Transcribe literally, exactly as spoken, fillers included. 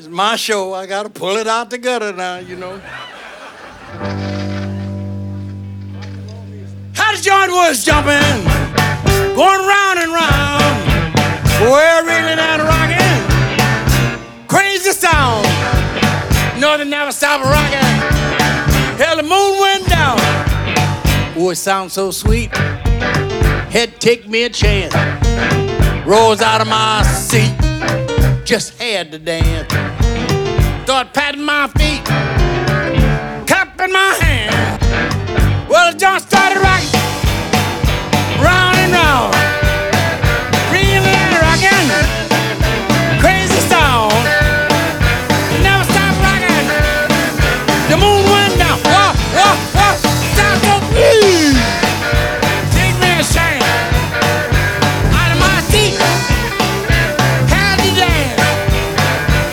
It's my show. I gotta pull it out together now, you know. How the joint was jumping, going round and round. We're reeling and rocking, crazy sound. No, they never stop rocking. Hell, the moon went down. Oh, it sounds so sweet. Had to take me a chance. Rose out of my seat, just had to dance. Start patting my feet, clapping my hands. Well, the joint started